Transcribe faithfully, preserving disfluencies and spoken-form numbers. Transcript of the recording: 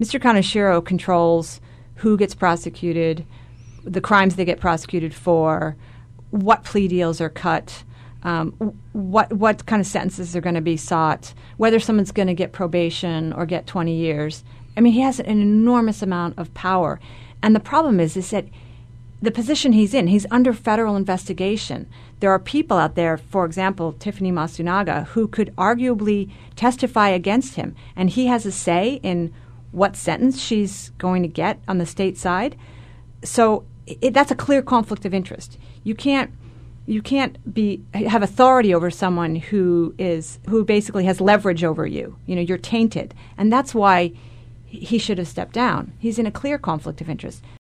Mister Kaneshiro controls who gets prosecuted, the crimes they get prosecuted for, what plea deals are cut, um, what what kind of sentences are going to be sought, whether someone's going to get probation or get twenty years. I mean, he has an enormous amount of power. And the problem is, is that the position he's in, he's under federal investigation. There are people out there, for example, Tiffany Masunaga, who could arguably testify against him. And he has a say in what sentence she's going to get on the state side. So it, that's a clear conflict of interest. You can't you can't be have authority over someone who is who basically has leverage over you. You know, you're tainted. And that's why he should have stepped down. He's in a clear conflict of interest.